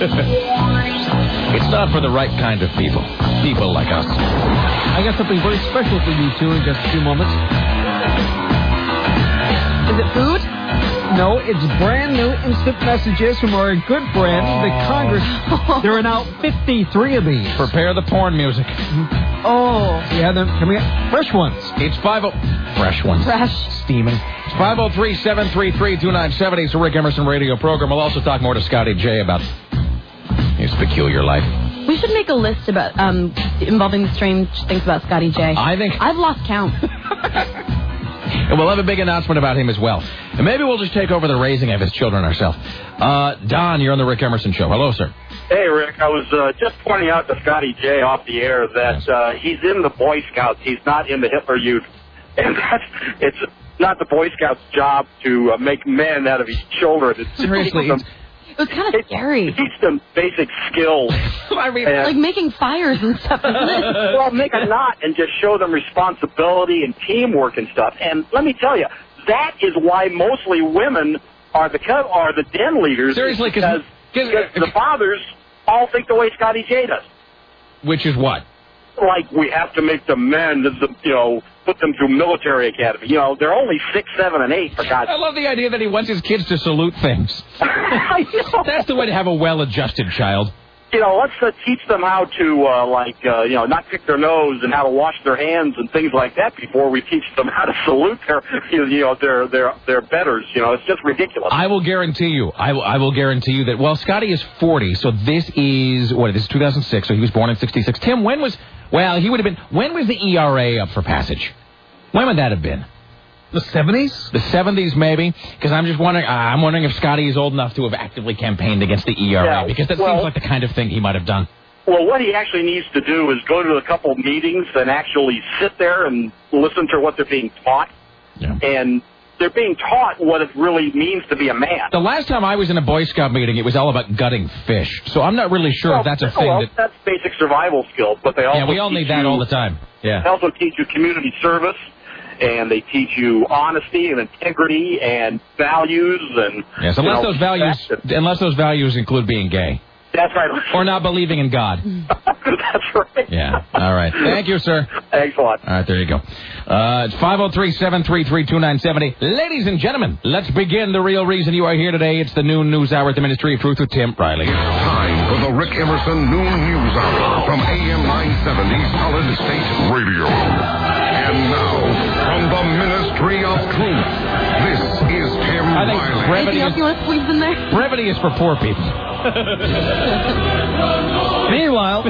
It's not for the right kind of people. People like us. I got something very special for you two in just a few moments. Is it food? No, it's brand new instant messages from our good friend, the Congress. There are now 53 of these. Prepare the porn music. Oh. Yeah, them coming up. Fresh ones. It's 50... Fresh ones. Fresh. Steaming. It's 503-733-2970. It's a Rick Emerson radio program. We'll also talk more to Scotty J about his peculiar life. We should make a list about involving the strange things about Scotty J. I think... I've lost count. And we'll have a big announcement about him as well. And maybe we'll just take over the raising of his children ourselves. Don, you're on the Rick Emerson Show. Hello, sir. Hey, Rick. I was just pointing out to Scotty J off the air that he's in the Boy Scouts. He's not in the Hitler Youth. And it's not the Boy Scouts' job to make men out of his children. Seriously, it was kind of scary. Teach them basic skills. I mean, like making fires and stuff, isn't it? Well, make a knot and just show them responsibility and teamwork and stuff. And let me tell you, that is why mostly women are the den leaders. Seriously, because the fathers all think the way Scotty J does. Which is what? Like, we have to make the men, put them through military academy. They're only 6, 7, and 8, for God's sake. I love the idea that he wants his kids to salute things. I know. That's the way to have a well-adjusted child. Let's teach them how to, not pick their nose and how to wash their hands and things like that before we teach them how to salute their betters. It's just ridiculous. I will guarantee you. I will guarantee you that. Well, Scotty is 40, so this is 2006. So he was born in '66. Tim, when was the ERA up for passage? When would that have been? The 70s? The 70s, maybe? Because I'm just wondering. I'm wondering if Scotty is old enough to have actively campaigned against the ERA, because that seems like the kind of thing he might have done. Well, what he actually needs to do is go to a couple meetings and actually sit there and listen to what they're being taught. Yeah. And they're being taught what it really means to be a man. The last time I was in a Boy Scout meeting, it was all about gutting fish. So I'm not really sure if that's a thing. That's basic survival skills, but they also we all need that all the time. Yeah. They also teach you community service, and they teach you honesty and integrity and values and yes, unless those values include being gay. That's right. Or not believing in God. That's right. Yeah. All right. Thank you, sir. Thanks a lot. All right, there you go. It's 503-733-2970. Ladies and gentlemen, let's begin the real reason you are here today. It's the noon news hour at the Ministry of Truth with Tim Riley. Time for the Rick Emerson Noon News Hour from AM 970 Solid State Radio. And now, from the Ministry of Truth, this is Tim Riley. Anything else you want to squeeze in there? Brevity is for poor people. Meanwhile,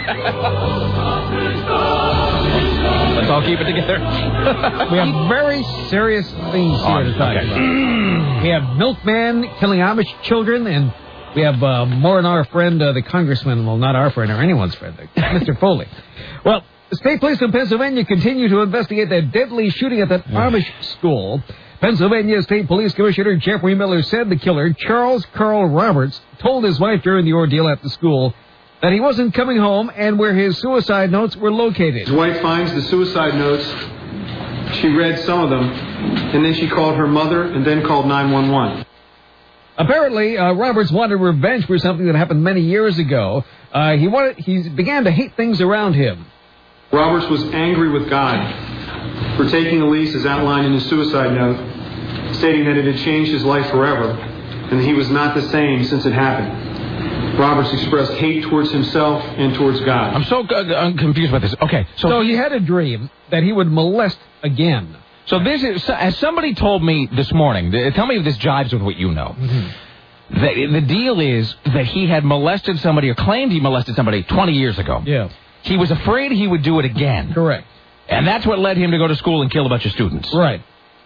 let's all keep it together. We have very serious things here to talk about. We have milkman killing Amish children, and we have more on our friend, the congressman, well, not our friend or anyone's friend, Mr. Foley. Well, the state police in Pennsylvania continue to investigate that deadly shooting at that Amish school. Pennsylvania State Police Commissioner Jeffrey Miller said the killer, Charles Carl Roberts, told his wife during the ordeal at the school that he wasn't coming home and where his suicide notes were located. His wife finds the suicide notes. She read some of them, and then she called her mother and then called 911. Apparently, Roberts wanted revenge for something that happened many years ago. He began to hate things around him. Roberts was angry with God for taking a lease as outlined in his suicide note, stating that it had changed his life forever and that he was not the same since it happened. Roberts expressed hate towards himself and towards God. I'm so I'm confused about this. Okay, so he had a dream that he would molest again. So this is, as somebody told me this morning, tell me if this jives with what you know. Mm-hmm. The deal is that he had molested somebody or claimed he molested somebody 20 years ago. Yeah. He was afraid he would do it again. Correct. And that's what led him to go to school and kill a bunch of students. Right.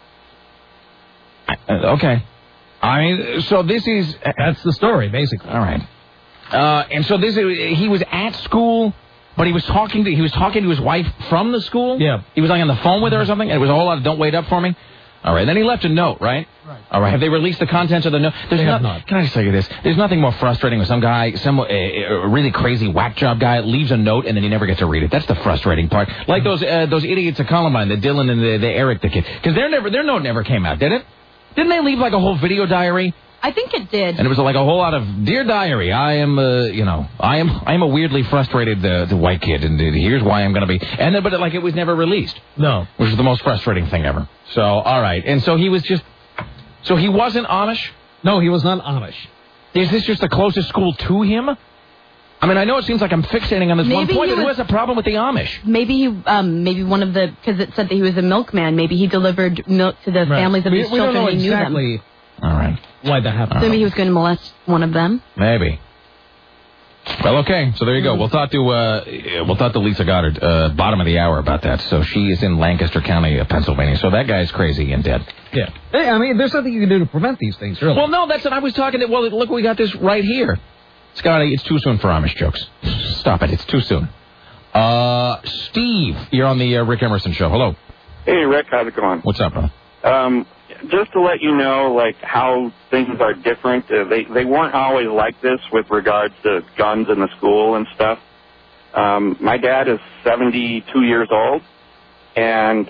Okay. I mean, so this is... That's the story, basically. All right. And so he was at school, but he was talking to his wife from the school? Yeah. He was like on the phone with her or something, and it was a whole lot of don't wait up for me? All right. Then he left a note, right? Right. All right. Have they released the contents of the note? They have not. Can I just tell you this? There's nothing more frustrating when some guy, a really crazy whack job guy, leaves a note and then he never gets to read it. That's the frustrating part. Like those idiots at Columbine, the Dylan and the Eric the kid. Because their note never came out, did it? Didn't they leave like a whole video diary I think it did. And it was like a whole lot of, Dear Diary, I am a weirdly frustrated the white kid, and here's why I'm going to be. And then, but it was never released. No. Which is the most frustrating thing ever. So, all right. And so he was just, so he wasn't Amish? No, he was not Amish. Is this just the closest school to him? I mean, I know it seems like I'm fixating on this one point, but who has a problem with the Amish? Maybe one of the, because it said that he was a milkman, maybe he delivered milk to the families of his children. We don't know and he exactly knew them. All right. Why that happened. So maybe he was going to molest one of them. Maybe. Well, okay. So there you go. We'll talk to Lisa Goddard, bottom of the hour about that. So she is in Lancaster County, Pennsylvania. So that guy's crazy and dead. Yeah. Hey, I mean, there's nothing you can do to prevent these things, really. Well, no, that's what I was talking to. Well, look, we got this right here. Scotty, it's too soon for Amish jokes. Stop it. It's too soon. Steve, you're on the Rick Emerson Show. Hello. Hey, Rick. How's it going? What's up, bro? Just to let you know, like, how things are different. They weren't always like this with regards to guns in the school and stuff. My dad is 72 years old, and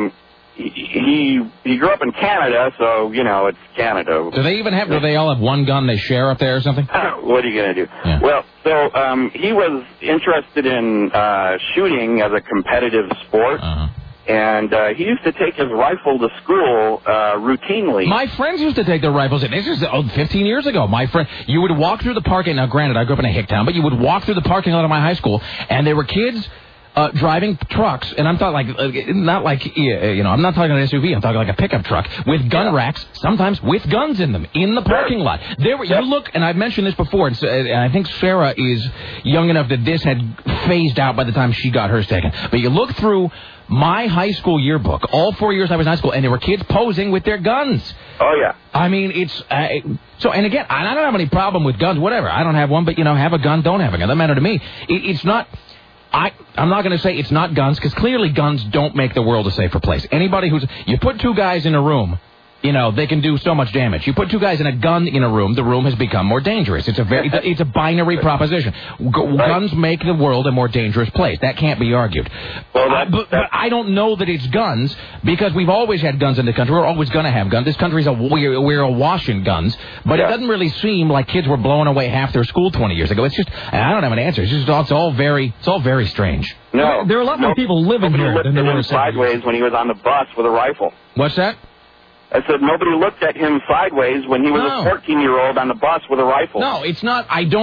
he grew up in Canada, so, it's Canada. Do they all have one gun they share up there or something? What are you going to do? Yeah. Well, so he was interested in shooting as a competitive sport. Uh-huh. And he used to take his rifle to school routinely. My friends used to take their rifles. This is 15 years ago. You would walk through the parking. Now, granted, I grew up in a hick town, but you would walk through the parking lot of my high school, and there were kids driving trucks, and I'm talking I'm not talking an SUV. I'm talking like a pickup truck with gun racks, sometimes with guns in them, in the parking lot. You look, and I've mentioned this before, and I think Sarah is young enough that this had phased out by the time she got hers taken. But you look through my high school yearbook, all 4 years I was in high school, and there were kids posing with their guns. Oh, yeah. I mean, it's... and again, I don't have any problem with guns, whatever. I don't have one, but, have a gun, don't have a gun. That doesn't matter to me. It's not... I'm not going to say it's not guns, because clearly guns don't make the world a safer place. Anybody you put two guys in a room, they can do so much damage. You put two guys in a gun in a room, the room has become more dangerous. It's a binary proposition. Guns make the world a more dangerous place. That can't be argued. Well, but I don't know that it's guns, because we've always had guns in the country. We're always going to have guns. This country's we're awash in guns, but it doesn't really seem like kids were blowing away half their school 20 years ago. It's just, I don't have an answer. It's all very strange. No, there are a lot more people living here than there were sideways when he was on the bus with a rifle. What's that? I said nobody looked at him sideways when he was a 14-year-old on the bus with a rifle. No, it's not.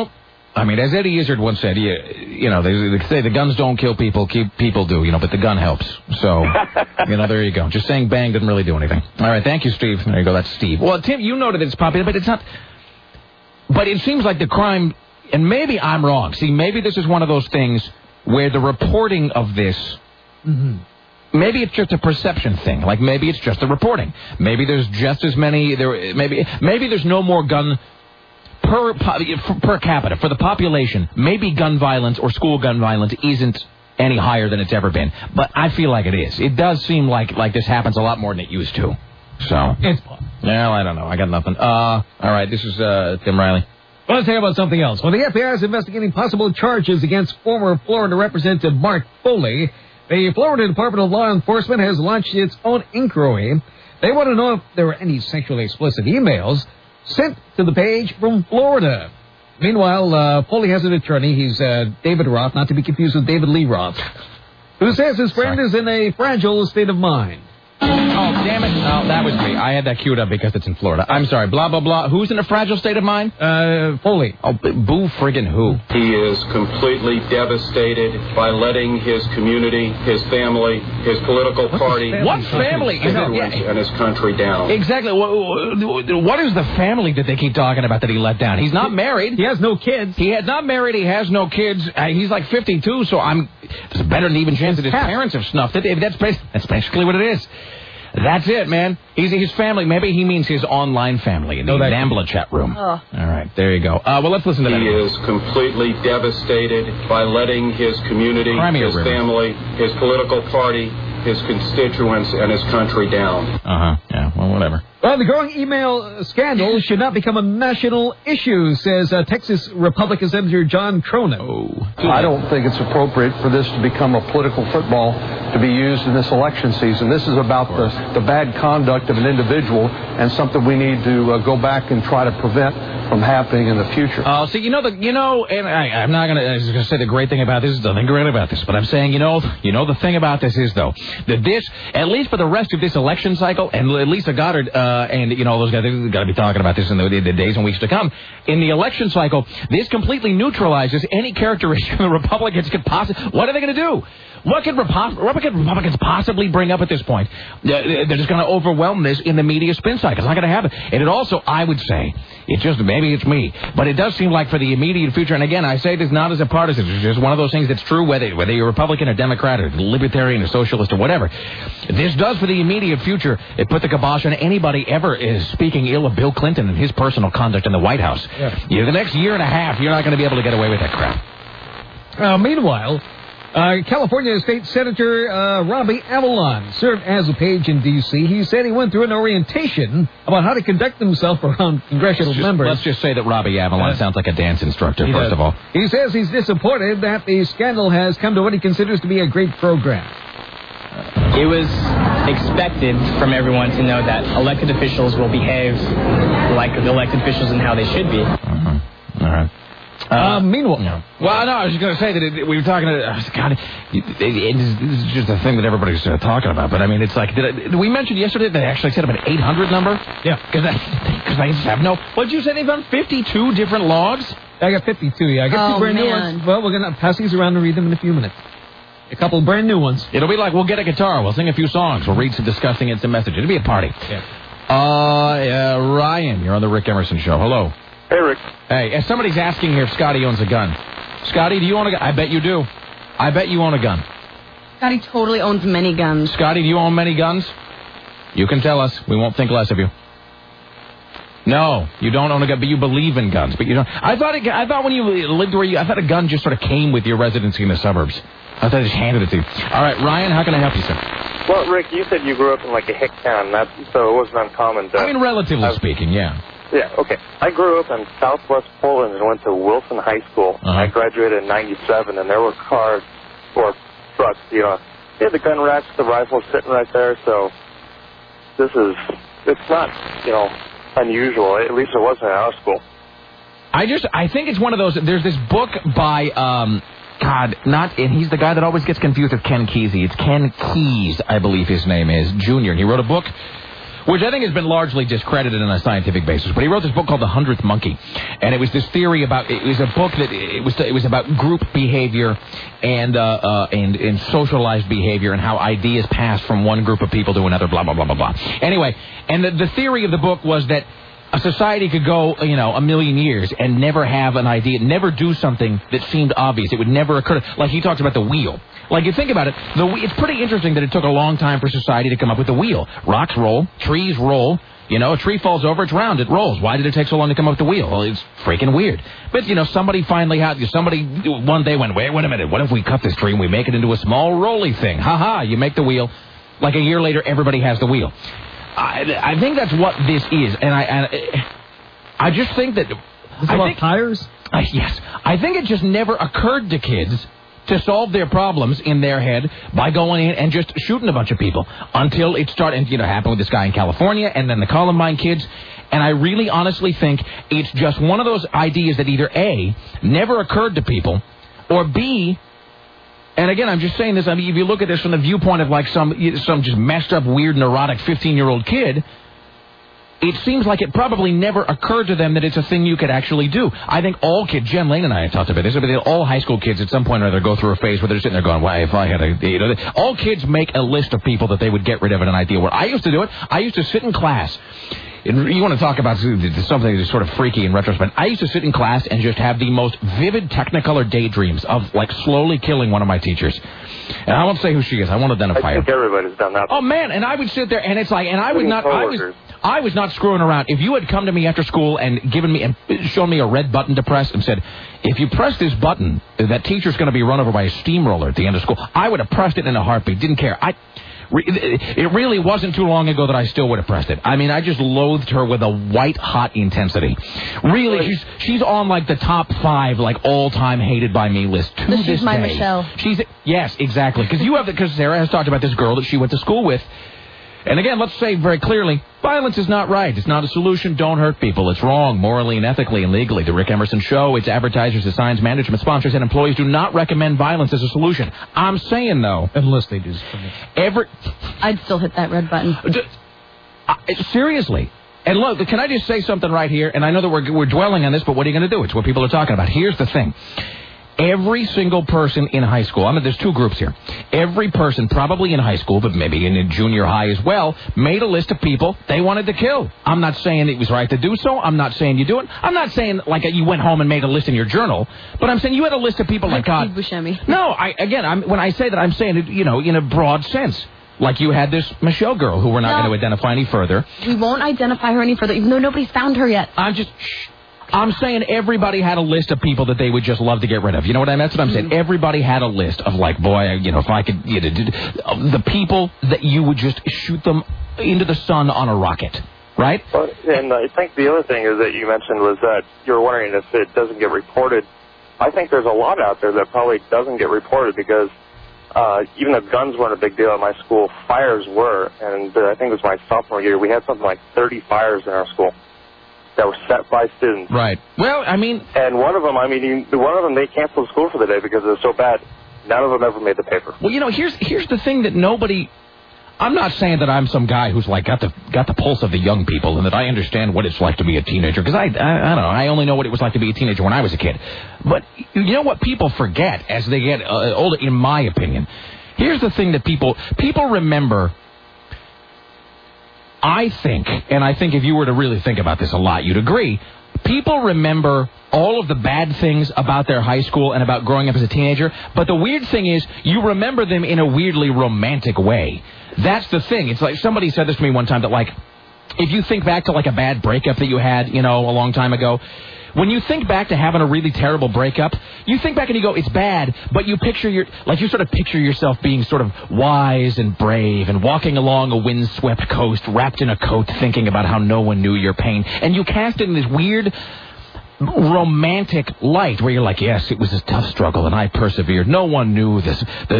I mean, as Eddie Izzard once said, they say the guns don't kill people, people do, but the gun helps. So, there you go. Just saying bang didn't really do anything. All right, thank you, Steve. There you go. That's Steve. Well, Tim, you know that it's popular, but it's not. But it seems like the crime, and maybe I'm wrong. See, maybe this is one of those things where the reporting of this. Mm-hmm. Maybe it's just a perception thing. Like, maybe it's just the reporting. Maybe there's just as many... Maybe there's no more gun per capita. For the population, maybe gun violence or school gun violence isn't any higher than it's ever been. But I feel like it is. It does seem like this happens a lot more than it used to. So... It's possible. Well, I don't know. I got nothing. All right, this is Tim Riley. Well, let's talk about something else. Well, the FBI is investigating possible charges against former Florida Representative Mark Foley. The Florida Department of Law Enforcement has launched its own inquiry. They want to know if there were any sexually explicit emails sent to the page from Florida. Meanwhile, Foley has an attorney. He's David Roth, not to be confused with David Lee Roth, who says his friend is in a fragile state of mind. Oh, damn it. No, that was me. I had that queued up because it's in Florida. I'm sorry. Blah, blah, blah. Who's in a fragile state of mind? Foley. Oh, boo friggin' who? He is completely devastated by letting his community, his family, his political party... What family? And his country down. Exactly. What is the family that they keep talking about that he let down? He's not married. He has no kids. He is not married. He has no kids. He's like 52, so there's a better than even chance that his parents have snuffed it. That's basically what it is. That's it, man. His family. Maybe he means his online family in the NAMBLA chat room. Oh. All right, there you go. Well, let's listen to that. He is completely devastated by letting his community, his family, his political party, his constituents, and his country down. Yeah, well, whatever. Well, The growing email scandal should not become a national issue, says Texas Republican Senator John Cronin. I don't think it's appropriate for this to become a political football to be used in this election season. This is about the bad conduct of an individual and something we need to go back and try to prevent from happening in the future. So and I'm not going to say the great thing about this is nothing great about this, but I'm saying, the thing about this is, though, that this, at least for the rest of this election cycle, and Lisa Goddard and, those guys, they've got to be talking about this in the days and weeks to come, in the election cycle, this completely neutralizes any characteristic the Republicans could possibly... What are they going to do? What could Republicans possibly bring up at this point? They're just going to overwhelm this in the media spin cycle. It's not going to happen. And it also, I would say, maybe it's me, but it does seem like for the immediate future, and again, I say this not as a partisan, it's just one of those things that's true, whether you're Republican or Democrat or libertarian or socialist or whatever. This does for the immediate future, it put the kibosh on anybody ever is speaking ill of Bill Clinton and his personal conduct in the White House. Yeah. The next year and a half, you're not going to be able to get away with that crap. Meanwhile, California State Senator Robbie Avalon served as a page in D.C. He said he went through an orientation about how to conduct himself around congressional members. Let's just say that Robbie Avalon sounds like a dance instructor, first of all. He says he's disappointed that the scandal has come to what he considers to be a great program. It was expected from everyone to know that elected officials will behave like elected officials and how they should be. All right. Meanwhile, well, no, I was just going to say that we were talking to God. This is just a thing that everybody's talking about. But I mean, it's like did we mention yesterday that they actually said about an 800 number? Yeah, because I just have no. What did you say? They found 52 different logs. I got 52. Yeah, I got two brand new ones. Well, we're going to pass these around and read them in a few minutes. A couple of brand new ones. It'll be like we'll get a guitar, we'll sing a few songs, we'll read some disgusting instant message. It'll be a party. Yeah. Ryan, you're on the Rick Emerson Show. Hello. Hey, Rick. Hey, somebody's asking here if Scotty owns a gun. Scotty, do you own a gun? I bet you do. I bet you own a gun. Scotty totally owns many guns. Scotty, do you own many guns? You can tell us. We won't think less of you. No, you don't own a gun, but you believe in guns. But you don't. I thought when you lived where I thought a gun just sort of came with your residency in the suburbs. I thought they just handed it to you. All right, Ryan, how can I help you, sir? Well, Rick, you said you grew up in like a hick town, so it wasn't uncommon. Relatively speaking, yeah. Yeah, okay. I grew up in southwest Portland and went to Wilson High School. Uh-huh. I graduated in 97, and there were cars or trucks, they had the gun racks, the rifles sitting right there, so it's not, unusual. At least it wasn't at our school. I think it's one of those, there's this book by, and he's the guy that always gets confused with Ken Kesey. It's Ken Keyes, I believe his name is, Jr. And he wrote a book which I think has been largely discredited on a scientific basis. But he wrote this book called The 100th Monkey, and it was this theory about. It was a book that it was about group behavior and socialized behavior and how ideas pass from one group of people to another. Blah blah blah blah blah. Anyway, and the theory of the book was that a society could go, a million years and never have an idea, never do something that seemed obvious. It would never occur. Like he talks about the wheel. Like, you think about it, it's pretty interesting that it took a long time for society to come up with the wheel. Rocks roll, trees roll, a tree falls over, it's round, it rolls. Why did it take so long to come up with the wheel? Well, it's freaking weird. But, somebody one day went, wait a minute, what if we cut this tree and we make it into a small rolly thing? Ha-ha, you make the wheel. Like a year later, everybody has the wheel. I think that's what this is, and I just think that... Is it about tires? Yes. I think it just never occurred to kids to solve their problems in their head by going in and just shooting a bunch of people until it started, and happened with this guy in California and then the Columbine kids. And I really honestly think it's just one of those ideas that either A, never occurred to people, or B, and again, I'm just saying this, if you look at this from the viewpoint of like some just messed up, weird, neurotic 15-year-old kid, it seems like it probably never occurred to them that it's a thing you could actually do. I think all kids, Jen Lane and I have talked about this, but all high school kids at some point or other go through a phase where they're sitting there going, well, if I had all kids make a list of people that they would get rid of in an idea. Where I used to do it, I used to sit in class. You want to talk about something that's sort of freaky in retrospect. I used to sit in class and just have the most vivid Technicolor daydreams of, like, slowly killing one of my teachers. And I won't say who she is. I won't identify her. I think everybody's done that. Oh, man, and I would sit there, and it's like, and I was not screwing around. If you had come to me after school and shown me a red button to press and said, if you press this button, that teacher's going to be run over by a steamroller at the end of school, I would have pressed it in a heartbeat. Didn't care. It really wasn't too long ago that I still would have pressed it. I mean, I just loathed her with a white-hot intensity. Really, she's on, like, the top 5, like, all-time hated-by-me list to this day. She's my Michelle. Yes, exactly. Because Sarah has talked about this girl that she went to school with. And again, let's say very clearly, violence is not right. It's not a solution. Don't hurt people. It's wrong, morally and ethically and legally. The Rick Emerson Show, its advertisers, assigns, management, sponsors, and employees do not recommend violence as a solution. I'm saying, though... Unless they do. I'd still hit that red button. Seriously. And look, can I just say something right here? And I know that we're dwelling on this, but what are you going to do? It's what people are talking about. Here's the thing. Every single person in high school, there's 2 groups here. Every person, probably in high school, but maybe in junior high as well, made a list of people they wanted to kill. I'm not saying it was right to do so. I'm not saying you do it. I'm not saying like you went home and made a list in your journal. But I'm saying you had a list of people like God. Buscemi. No, when I say that, I'm saying it, in a broad sense. Like you had this Michelle girl who we're not going to identify any further. We won't identify her any further, even though nobody's found her yet. I'm saying everybody had a list of people that they would just love to get rid of. You know what I mean? That's what I'm saying. Everybody had a list of like, boy, if I could, the people that you would just shoot them into the sun on a rocket, right? Well, and I think the other thing is that you mentioned was that you were wondering if it doesn't get reported. I think there's a lot out there that probably doesn't get reported because even though guns weren't a big deal at my school, fires were. And I think it was my sophomore year, we had something like 30 fires in our school that were set by students. Right. Well, and one of them, they canceled school for the day because it was so bad. None of them ever made the paper. Well, here's the thing that nobody... I'm not saying that I'm some guy who's like got the pulse of the young people and that I understand what it's like to be a teenager because I don't know. I only know what it was like to be a teenager when I was a kid. But you know what people forget as they get older, in my opinion? Here's the thing that people remember... I think if you were to really think about this a lot, you'd agree, people remember all of the bad things about their high school and about growing up as a teenager, but the weird thing is you remember them in a weirdly romantic way. That's the thing. It's like somebody said this to me one time that, like, if you think back to, like, a bad breakup that you had, a long time ago, when you think back to having a really terrible breakup, you think back and you go, it's bad, but you sort of picture yourself being sort of wise and brave and walking along a windswept coast wrapped in a coat thinking about how no one knew your pain. And you cast it in this weird romantic light where you're like, yes, it was a tough struggle and I persevered. No one knew this,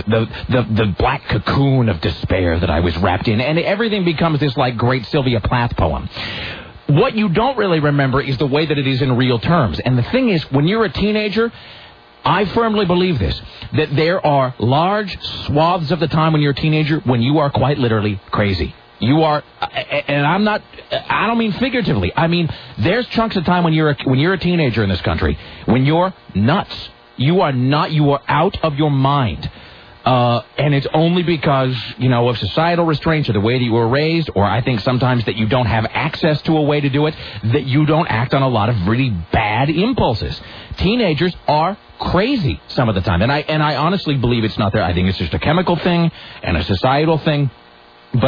the black cocoon of despair that I was wrapped in. And everything becomes this like great Sylvia Plath poem. What you don't really remember is the way that it is in real terms. And the thing is, when you're a teenager, I firmly believe this, that there are large swaths of the time when you're a teenager when you are quite literally crazy. You are, and I don't mean figuratively. I mean, there's chunks of time when you're a teenager in this country, when you're nuts. You are out of your mind. And it's only because, of societal restraints or the way that you were raised, or I think sometimes that you don't have access to a way to do it, that you don't act on a lot of really bad impulses. Teenagers are crazy some of the time. And I honestly believe it's not there. I think it's just a chemical thing and a societal thing. But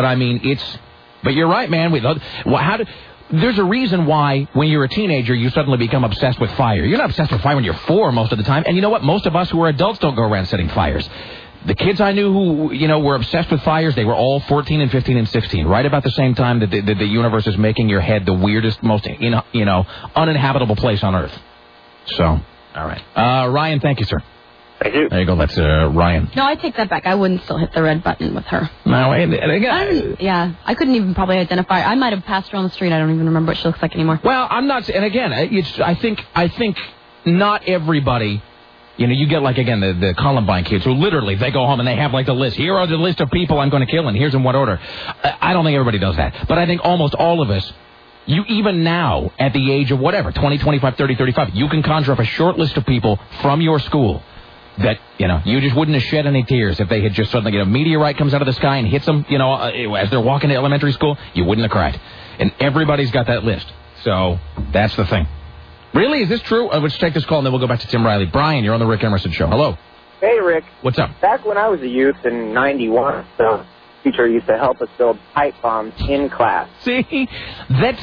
but you're right, man. There's a reason why when you're a teenager, you suddenly become obsessed with fire. You're not obsessed with fire when you're 4 most of the time. And you know what? Most of us who are adults don't go around setting fires. The kids I knew who, were obsessed with fires, they were all 14 and 15 and 16, right about the same time that the universe is making your head the weirdest, most, uninhabitable place on Earth. So, all right. Ryan, thank you, sir. Thank you. There you go. That's Ryan. No, I take that back. I wouldn't still hit the red button with her. No, and again... I couldn't even probably identify her. I might have passed her on the street. I don't even remember what she looks like anymore. Well, I'm not... And again, I think not everybody... you get, like, again, the Columbine kids who literally, they go home and they have, like, the list. Here are the list of people I'm going to kill, and here's in what order. I don't think everybody does that. But I think almost all of us, even now, at the age of whatever, 20, 25, 30, 35, you can conjure up a short list of people from your school that, you just wouldn't have shed any tears if they had just suddenly, a meteorite comes out of the sky and hits them, as they're walking to elementary school, you wouldn't have cried. And everybody's got that list. So, that's the thing. Really? Is this true? Let's take this call and then we'll go back to Tim Riley. Brian, you're on the Rick Emerson Show. Hello. Hey, Rick. What's up? Back when I was a youth in 91, the teacher used to help us build pipe bombs in class. See? That's...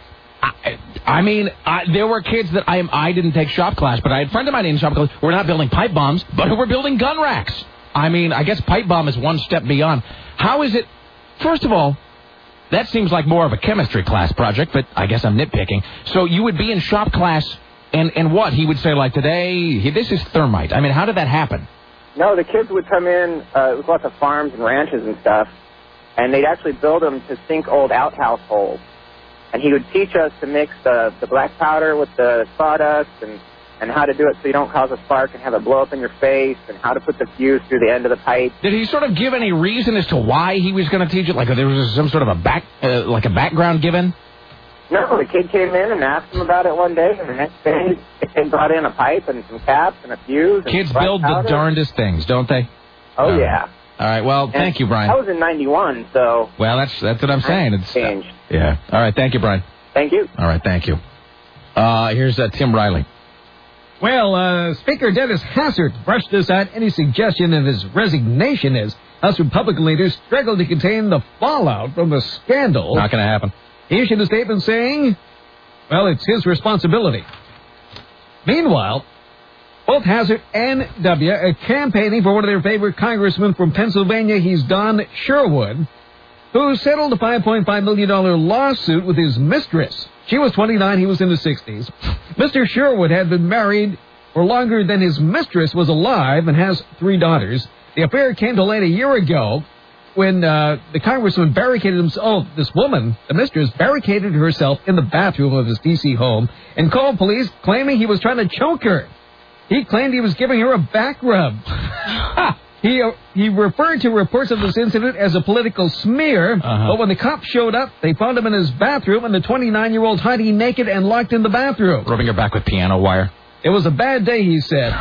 there were kids that I didn't take shop class, but I had a friend of mine in shop class. We're not building pipe bombs, but we're building gun racks. I mean, I guess pipe bomb is one step beyond. How is it? First of all, that seems like more of a chemistry class project, but I guess I'm nitpicking. So you would be in shop class, and what? He would say, like, today, this is thermite. I mean, how did that happen? No, the kids would come in, it was lots of farms and ranches and stuff, and they'd actually build them to sink old outhouse holes. And he would teach us to mix the black powder with the sawdust and how to do it so you don't cause a spark and have it blow up in your face, and how to put the fuse through the end of the pipe. Did he sort of give any reason as to why he was going to teach it? Like there was some sort of a background given? No, the kid came in and asked him about it one day, and the next day they brought in a pipe and some caps and a fuse. And kids build the darndest things, don't they? Oh, yeah. All right, well, thank you, Brian. I was in 91, so... Well, that's what I'm saying. It's changed. Yeah. All right, thank you, Brian. Thank you. All right, thank you. Here's Tim Riley. Well, Speaker Dennis Hastert brushed aside any suggestion of his resignation as House Republican leaders struggled to contain the fallout from the scandal. Not going to happen. He issued a statement saying, well, it's his responsibility. Meanwhile, both Hastert and W are campaigning for one of their favorite congressmen from Pennsylvania. He's Don Sherwood, who settled a $5.5 million lawsuit with his mistress. She was 29, he was in his 60s. Mr. Sherwood had been married for longer than his mistress was alive and has 3 daughters. The affair came to light a year ago when the congressman barricaded himself. Oh, this woman, the mistress, barricaded herself in the bathroom of his D.C. home and called police claiming he was trying to choke her. He claimed he was giving her a back rub. He referred to reports of this incident as a political smear, but when the cops showed up, they found him in his bathroom and the 29-year-old hiding naked and locked in the bathroom. Rubbing her back with piano wire. It was a bad day, he said.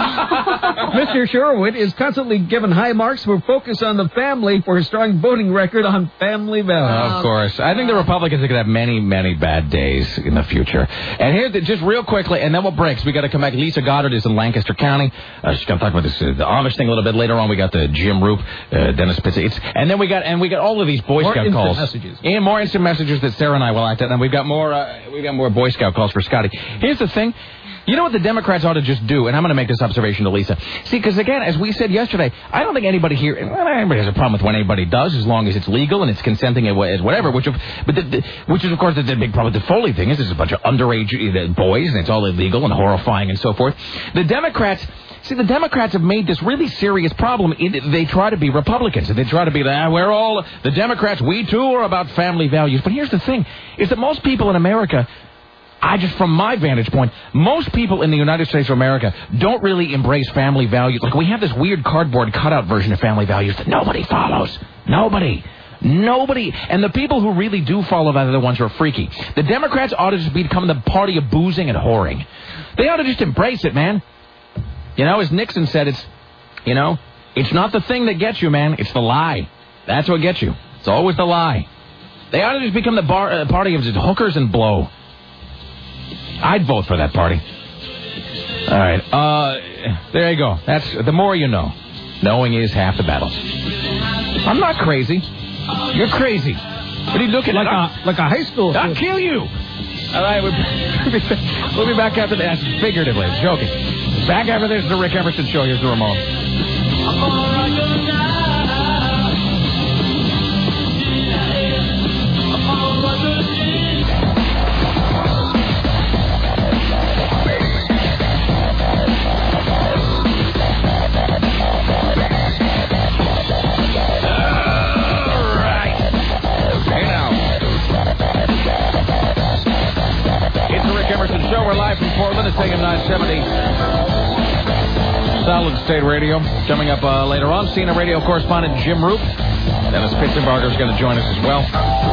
Mr. Sherwood is constantly given high marks for focus on the family for his strong voting record on family values. Of course. I think the Republicans are going to have many, many bad days in the future. And here, just real quickly, and then we'll break. So we got to come back. Lisa Goddard is in Lancaster County. She's going to talk about this, the Amish thing a little bit later on. We got the Jim Roop, Dennis Spitzer. And then we got all of these Boy Scout calls. Messages. And more instant messages that Sarah and I will act at. And we've got more Boy Scout calls for Scotty. Here's the thing. You know what the Democrats ought to just do? And I'm going to make this observation to Lisa. See, because, again, as we said yesterday, I don't think anybody here, anybody has a problem with what anybody does as long as it's legal and it's consenting as whatever, which is, of course, the big problem with the Foley thing is there's a bunch of underage boys and it's all illegal and horrifying and so forth. The Democrats have made this really serious problem. They try to be Republicans. They try to be, we're all, the Democrats, we too are about family values. But here's the thing, is that most people in America, from my vantage point, most people in the United States of America don't really embrace family values. Like, we have this weird cardboard cutout version of family values that nobody follows. Nobody. And the people who really do follow that are the ones who are freaky. The Democrats ought to just become the party of boozing and whoring. They ought to just embrace it, man. You know, as Nixon said, it's not the thing that gets you, man. It's the lie. That's what gets you. It's always the lie. They ought to just become the party of just hookers and blow. I'd vote for that party. All right. There you go. That's the more you know. Knowing is half the battle. I'm not crazy. You're crazy. What are you looking at? Like a high school. I'll kill you. All right. We'll be back after that. Figuratively. Joking. Back after this, the Rick Emerson Show. Here's the Ramon. Show. We're live from Portland. It's AM 970. Solid State Radio. Coming up later on, CNN radio correspondent Jim Roop. Dennis Pitzenbarger is going to join us as well.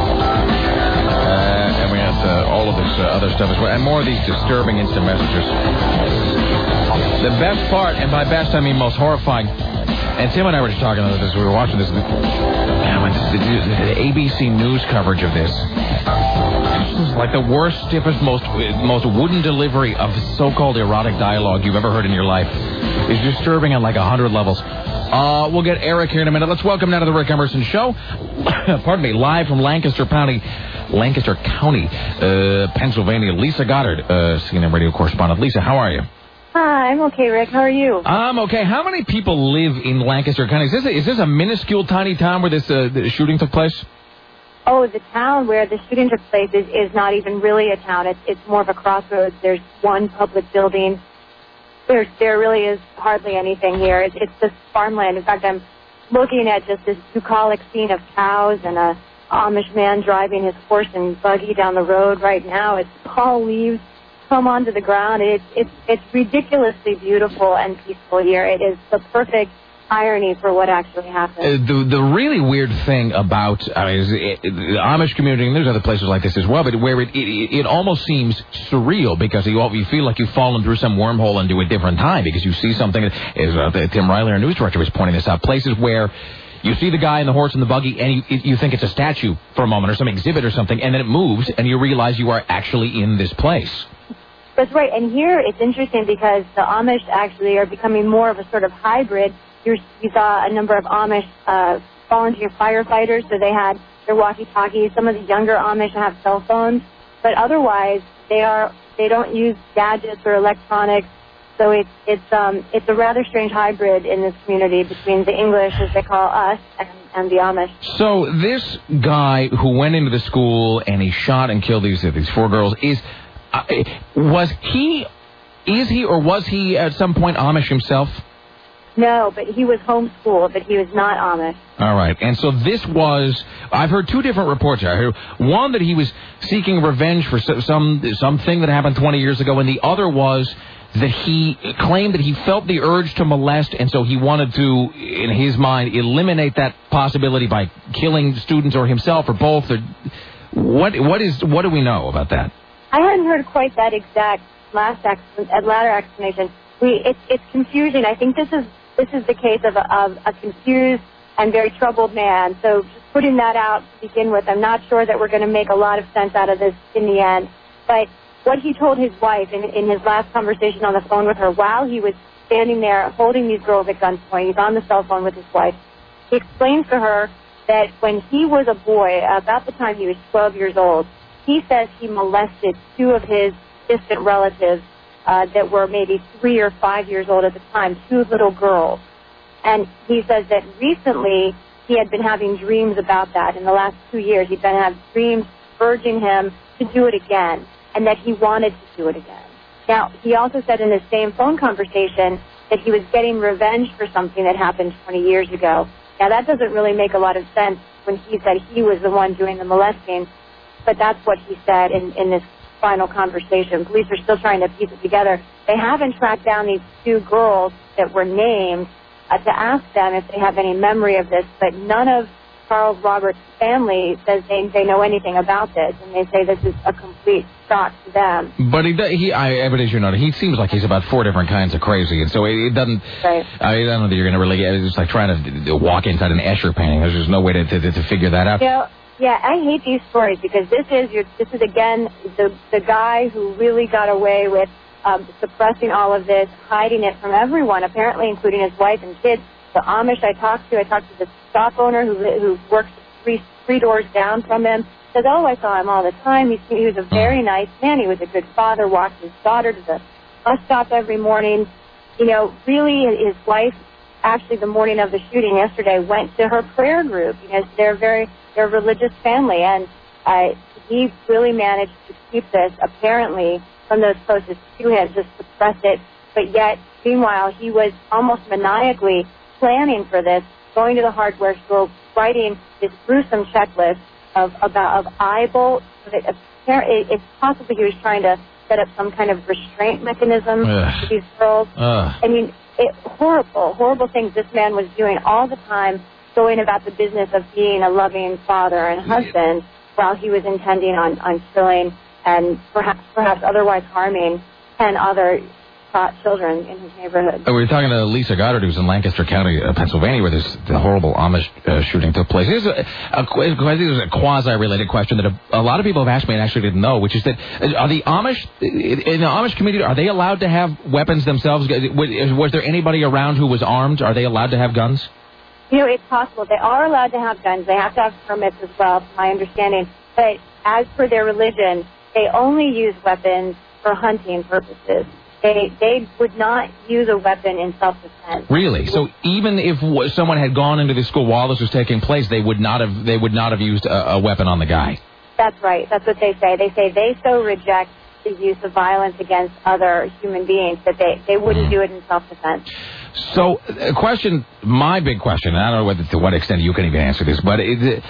And we have all of this other stuff as well. And more of these disturbing instant messages. The best part, and by best I mean most horrifying, and Tim and I were just talking about this. We were watching this. The ABC News coverage of this. Like the worst, stiffest, most wooden delivery of so-called erotic dialogue you've ever heard in your life. Is disturbing on like 100 levels. We'll get Eric here in a minute. Let's welcome now to the Rick Emerson Show. Pardon me, live from Lancaster County, Pennsylvania, Lisa Goddard, CNN radio correspondent. Lisa, how are you? Hi. I'm okay, Rick. How are you? I'm okay. How many people live in Lancaster County? Is this a minuscule, tiny town where this the shooting took place? Oh, the town where the shooting took place is not even really a town. It's more of a crossroads. There's one public building. There really is hardly anything here. It's just farmland. In fact, I'm looking at just this bucolic scene of cows and a Amish man driving his horse and buggy down the road right now. It's tall leaves come onto the ground. It's ridiculously beautiful and peaceful here. It is the perfect irony for what actually happened. The really weird thing about the Amish community, and there's other places like this as well, but where it almost seems surreal because you feel like you've fallen through some wormhole into a different time because you see something, as Tim Riley, our news director, was pointing this out, places where you see the guy in the horse and the buggy, and you think it's a statue for a moment or some exhibit or something, and then it moves, and you realize you are actually in this place. That's right, and here it's interesting because the Amish actually are becoming more of a sort of hybrid. You saw a number of Amish volunteer firefighters, so they had their walkie-talkies. Some of the younger Amish have cell phones, but otherwise they don't use gadgets or electronics. So it's a rather strange hybrid in this community between the English, as they call us, and the Amish. So this guy who went into the school and he shot and killed these 4 girls was he at some point Amish himself? No, but he was homeschooled, but he was not Amish. All right. And so this was, I've heard 2 different reports. I heard one that he was seeking revenge for something that happened 20 years ago, and the other was that he claimed that he felt the urge to molest, and so he wanted to, in his mind, eliminate that possibility by killing students or himself or both. Or what do we know about that? I hadn't heard quite that exact latter explanation. It's confusing. I think this is the case of a confused and very troubled man. So just putting that out to begin with, I'm not sure that we're going to make a lot of sense out of this in the end. But what he told his wife in his last conversation on the phone with her, while he was standing there holding these girls at gunpoint, he's on the cell phone with his wife, he explains to her that when he was a boy, about the time he was 12 years old, he says he molested 2 of his distant relatives that were maybe 3 or 5 years old at the time, 2 little girls. And he says that recently he had been having dreams about that. In the last 2 years, he'd been having dreams urging him to do it again, and that he wanted to do it again. Now, he also said in the same phone conversation that he was getting revenge for something that happened 20 years ago. Now, that doesn't really make a lot of sense when he said he was the one doing the molesting, but that's what he said in this final conversation. Police are still trying to piece it together. They haven't tracked down these 2 girls that were named to ask them if they have any memory of this, but none of Charles Roberts' family says they know anything about this, and they say this is a complete shock to them. But as you know, he seems like he's about 4 different kinds of crazy, and so it doesn't. Right. I don't know that you're going to really get. It's like trying to walk inside an Escher painting. There's just no way to figure that out. Yeah, I hate these stories because this is again the guy who really got away with suppressing all of this, hiding it from everyone, apparently including his wife and kids. The Amish I talked to the shop owner who works three doors down from him. Says, I saw him all the time. He was a very nice man. He was a good father. Walked his daughter to the bus stop every morning. Really, his wife, actually the morning of the shooting yesterday, went to her prayer group because they're a religious family, and he really managed to keep this, apparently, from those closest to him, just suppress it. But yet, meanwhile, he was almost maniacally planning for this, going to the hardware store, writing this gruesome checklist of eye bolts. It's possible he was trying to set up some kind of restraint mechanism for these girls. I mean, horrible things this man was doing all the time, going about the business of being a loving father and husband while he was intending on killing and perhaps otherwise harming 10 other children in his neighborhood. We were talking to Lisa Goddard, who's in Lancaster County, Pennsylvania, where the horrible Amish shooting took place. Here's a quasi-related question that a lot of people have asked me and actually didn't know, which is that are the Amish, in the Amish community, are they allowed to have weapons themselves? Was there anybody around who was armed? Are they allowed to have guns? It's possible. They are allowed to have guns. They have to have permits as well, from my understanding. But as per their religion, they only use weapons for hunting purposes. They would not use a weapon in self-defense. Really? So even if someone had gone into the school while this was taking place, they would not have used a weapon on the guy. That's right. That's what they say. They say they so reject the use of violence against other human beings that they wouldn't do it in self-defense. So, my big question, I don't know to what extent you can even answer this, but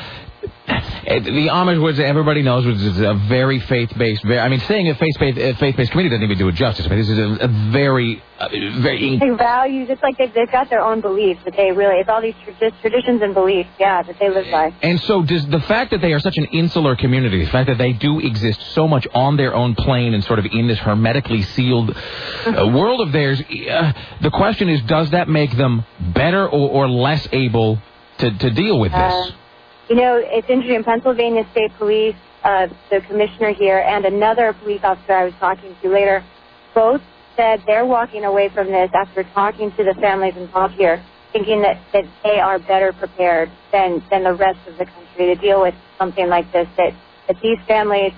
the Amish, was everybody knows, was a very faith-based. Saying a faith-based community doesn't even do it justice. This is a very. They values. It's like they've got their own beliefs that it's all these traditions and beliefs, that they live by. And so, does the fact that they are such an insular community, the fact that they do exist so much on their own plane and sort of in this hermetically sealed world of theirs, the question is, does that make them better or less able to deal with this? It's interesting. Pennsylvania State Police, the commissioner here, and another police officer I was talking to later, both said they're walking away from this after talking to the families involved here, thinking that they are better prepared than the rest of the country to deal with something like this. That these families,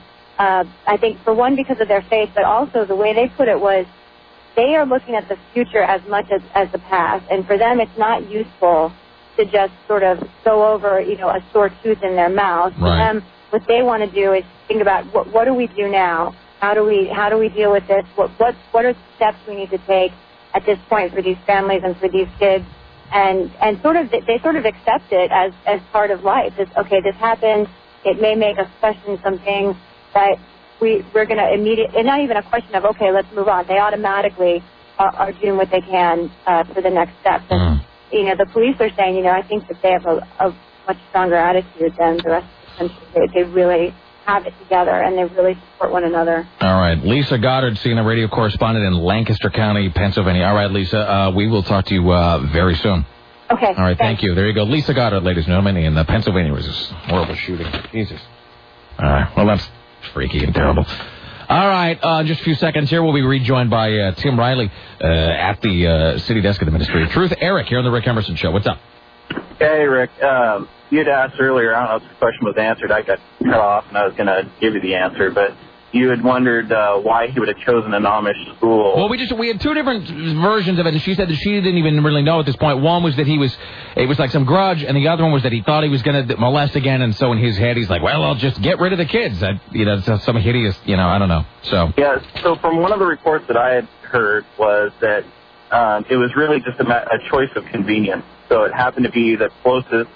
I think, for one, because of their faith, but also the way they put it was they are looking at the future as much as the past, and for them it's not useful to just sort of go over, a sore tooth in their mouth. Right. For them, what they want to do is think about what do we do now? How do we deal with this? What are the steps we need to take at this point for these families and for these kids? And they sort of accept it as part of life. It's, okay, this happened. It may make us question some things, but we're going to immediately, and not even a question of, okay, let's move on. They automatically are doing what they can for the next steps. And, the police are saying, I think that they have a much stronger attitude than the rest of the country. They really have it together, and they really support one another. All right. Lisa Goddard, CNN radio correspondent in Lancaster County, Pennsylvania. All right, Lisa, we will talk to you very soon. Okay. All right, thank you. There you go. Lisa Goddard, ladies and gentlemen, in Pennsylvania was this horrible shooting. Jesus. All right. Well, that's freaky and terrible. All right, just a few seconds here. We'll be rejoined by Tim Riley at the city desk of the Ministry of Truth. Eric here on the Rick Emerson Show. What's up? Hey, Rick. You had asked earlier, I don't know if the question was answered. I got cut off, and I was going to give you the answer, but you had wondered why he would have chosen an Amish school. Well, we had two different versions of it, and she said that she didn't even really know at this point. One was that it was like some grudge, and the other one was that he thought he was going to molest again, and so in his head he's like, well, I'll just get rid of the kids. It's some hideous, I don't know. So yeah, so from one of the reports that I had heard was that it was really just a choice of convenience. So it happened to be the closest,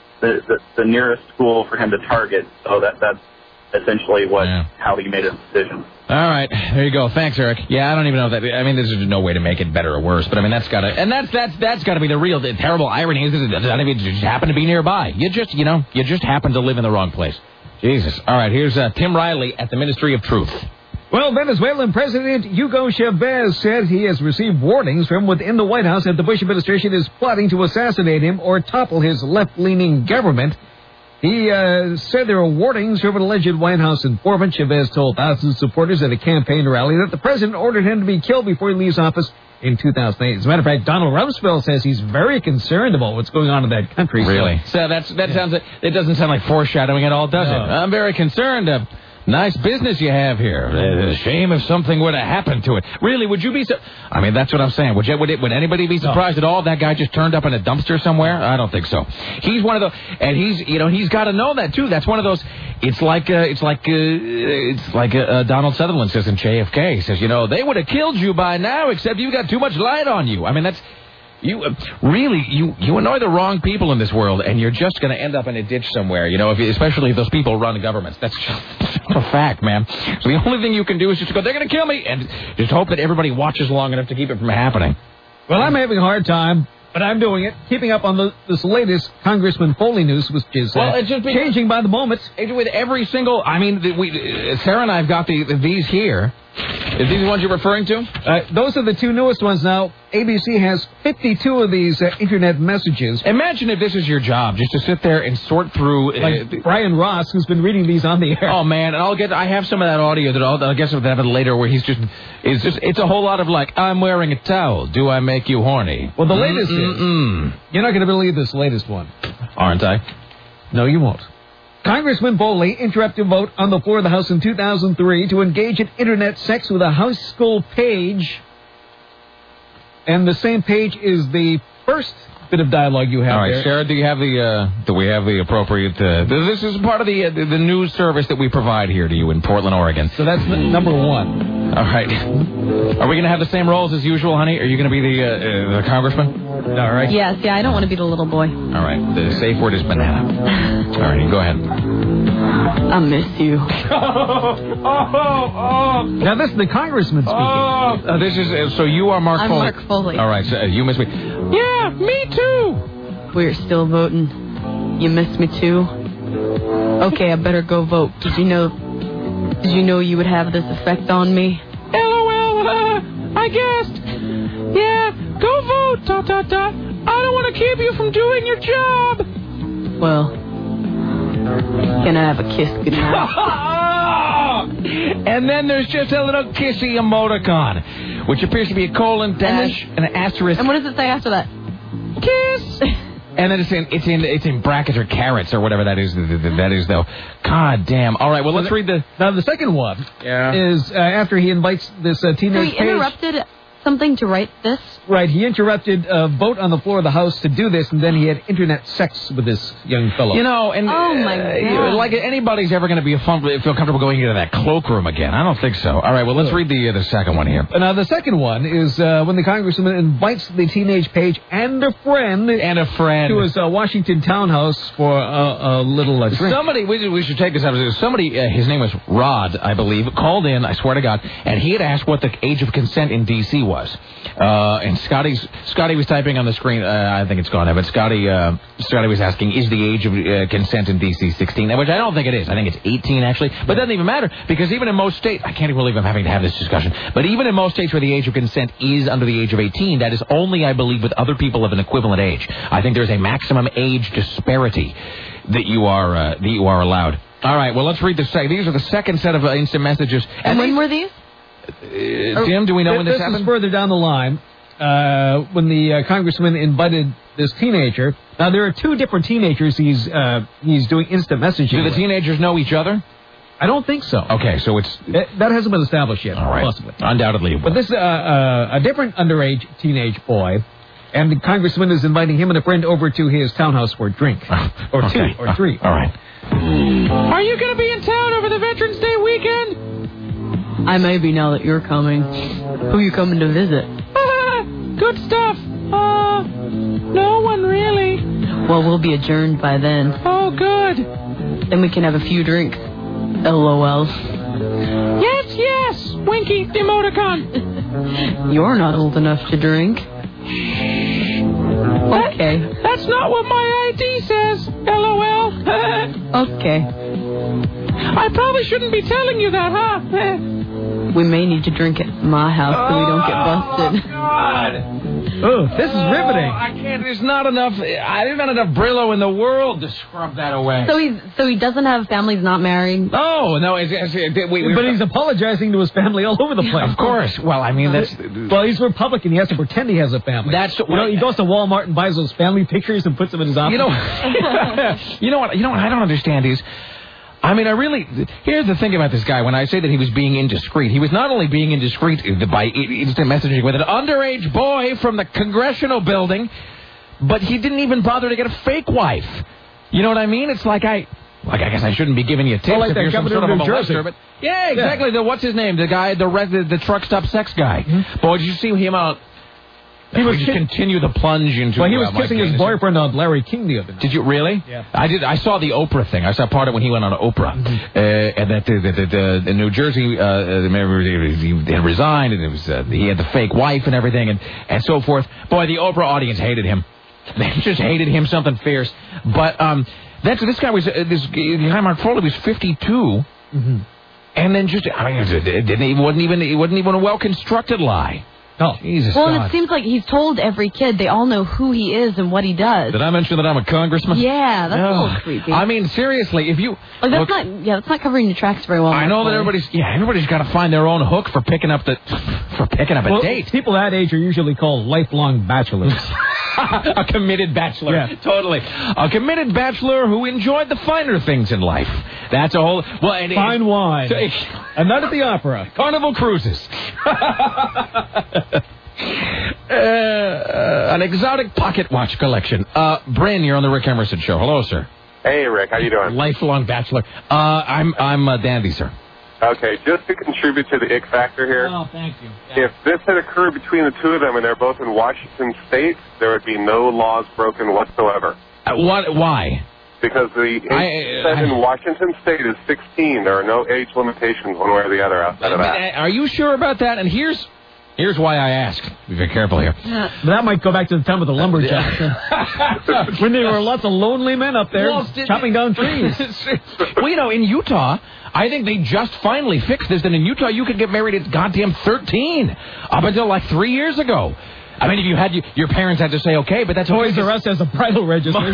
the nearest school for him to target, so that's essentially how he made his decision. All right, there you go. Thanks, Eric. Yeah, I don't even know that. There's no way to make it better or worse, but that's gotta be the terrible irony is that it just happened to be nearby. You just happen to live in the wrong place. Jesus. All right, here's Tim Riley at the Ministry of Truth. Well, Venezuelan President Hugo Chavez said he has received warnings from within the White House that the Bush administration is plotting to assassinate him or topple his left-leaning government. He said there were warnings from an alleged White House informant. Chavez told thousands of supporters at a campaign rally that the president ordered him to be killed before he leaves office in 2008. As a matter of fact, Donald Rumsfeld says he's very concerned about what's going on in that country. Really? So it doesn't sound like foreshadowing at all, does it? I'm very concerned. Nice business you have here. It's a shame if something were to happen to it. Really, would you be that's what I'm saying. Would anybody be surprised at all? That guy just turned up in a dumpster somewhere? I don't think so. He's one of those, and he's got to know that too. That's one of those. It's like Donald Sutherland says in JFK. He says, they would have killed you by now, except you got too much light on you. That's. You annoy the wrong people in this world, and you're just going to end up in a ditch somewhere, especially if those people run governments. That's just a fact, man. So the only thing you can do is just go, they're going to kill me, and just hope that everybody watches long enough to keep it from happening. Well, I'm having a hard time, but I'm doing it. Keeping up on this latest Congressman Foley news, which is changing by the moment. With every single, Sarah and I have got these here. Is these the ones you're referring to? Those are the two newest ones now. ABC has 52 of these internet messages. Imagine if this is your job, just to sit there and sort through. Like Brian Ross, who's been reading these on the air. Oh man, and I have some of that audio that I'll get some of that later, where it's a whole lot of like, I'm wearing a towel. Do I make you horny? Well, the latest is you're not going to believe this latest one, aren't I? No, you won't. Congressman Foley interrupted a vote on the floor of the House in 2003 to engage in internet sex with a high school page And the same page is the first bit of dialogue you have. All right, there. Sarah, do we have the appropriate? This is part of the news service that we provide here to you in Portland, Oregon. So that's number one. All right. Are we going to have the same roles as usual, honey? Are you going to be the congressman? All right. Yes, yeah, I don't want to be the little boy. All right. The safe word is banana. All right, go ahead. I miss you. Now this is the congressman speaking. This is so you are Mark I'm Foley. Mark Foley. All right, so you miss me. Yeah, me too. We're still voting. You miss me too? Okay, I better go vote. Did you know you would have this effect on me? LOL, I guessed. Yeah, go vote, ... I don't want to keep you from doing your job. Well, can I have a kiss goodnight? And then there's just a little kissy emoticon, which appears to be a colon, dash, and an asterisk. And what does it say after that? Kiss. And then it's in brackets or carrots or whatever that is. That is though. God damn. All right. Well, let's read the. Now the second one is after he invites this teenage. So he interrupted something to write this? Right. He interrupted a vote on the floor of the House to do this, and then he had internet sex with this young fellow. You know, and oh my God. like anybody's ever going to feel comfortable going into that cloakroom again. I don't think so. All right. Well, let's read the second one here. Now the second one is when the congressman invites the teenage page and a friend to his Washington townhouse for a little drink. Somebody, we should take this out. Somebody, his name was Rod, I believe, called in, I swear to God, and he had asked what the age of consent in D.C. was. And Scotty was typing on the screen, I think it's gone now, but Scotty was asking, is the age of consent in D.C. 16? Which I don't think it is. I think it's 18, actually. But it doesn't even matter, because even in most states, I can't even believe I'm having to have this discussion, but even in most states where the age of consent is under the age of 18, that is only, I believe, with other people of an equivalent age. I think there's a maximum age disparity that you are allowed. All right, well, let's read the second. These are the second set of instant messages. And when were these? Tim, do we know when this happened? This is further down the line when the congressman invited this teenager. Now, there are two different teenagers he's doing instant messaging. Do the teenagers know each other? I don't think so. Okay, so it's... That hasn't been established yet, all right. possibly. Undoubtedly. But this is a different underage teenage boy, and the congressman is inviting him and a friend over to his townhouse for a drink. Or okay. 2 or 3. All right. Are you going to be in town over the Veterans Day weekend? I may be now that you're coming. Who are you coming to visit? Good stuff. No one really. Well, we'll be adjourned by then. Oh, good. Then we can have a few drinks. LOL. Yes. Winky emoticon. You're not old enough to drink. Okay. That's not what my ID says. LOL. Okay. I probably shouldn't be telling you that, huh? We may need to drink at my house so we don't get busted. God. Oh, this is riveting. I can't. There's not enough Brillo in the world to scrub that away. So he doesn't have family. He's not married. No. But he's apologizing to his family all over the place. Of course. Well, I mean, that's... Well, he's Republican. He has to pretend he has a family. That's... he goes to Walmart and buys those family pictures and puts them in his office. You know what I don't understand is... I mean, here's the thing about this guy. When I say that he was being indiscreet, he was not only being indiscreet by instant messaging with an underage boy from the congressional building, but he didn't even bother to get a fake wife. You know what I mean? It's like I guess I shouldn't be giving you tips if you're some sort of a molester, but yeah, exactly. Yeah. What's his name? The guy, the truck stop sex guy. Mm-hmm. Boy, did you see him out? He was just continue the plunge into. Well, he was kissing his boyfriend on Larry King the other night. Did you really? Yeah. I did. I saw the Oprah thing. I saw part of it when he went on Oprah, and that the New Jersey he had resigned, and it was he had the fake wife and everything, and so forth. Boy, the Oprah audience hated him. They just hated him something fierce. But this guy was this guy Mark Foley was 52, and then just it wasn't even a well constructed lie. Oh, Jesus well, God. And it seems like he's told every kid. They all know who he is and what he does. Did I mention that I'm a congressman? Yeah, that's a little creepy. I mean, seriously, if you... that's not covering your tracks very well. I know that everybody's got to find their own hook for picking up a date. People that age are usually called lifelong bachelors. A committed bachelor. Yeah. Totally. A committed bachelor who enjoyed the finer things in life. That's a whole... Fine wine. And not at the opera. Carnival cruises. An exotic pocket watch collection. Bryn, you're on the Rick Emerson Show. Hello, sir. Hey, Rick. How you doing? Lifelong bachelor. I'm Dandy, sir. Okay, just to contribute to the ick factor here. Oh, thank you. If this had occurred between the two of them and they're both in Washington State, there would be no laws broken whatsoever. Why? Because the age consent in Washington State is 16. There are no age limitations one way or the other outside of that. Are you sure about that? And here's why I ask. Be very careful here. But that might go back to the time of the lumberjacks. When there were lots of lonely men up there chopping down trees. Well, in Utah, I think they just finally fixed this. And in Utah, you could get married at goddamn 13. Up until like 3 years ago. I mean, if you had your parents had to say okay, but that's Toys R Us has a bridal register.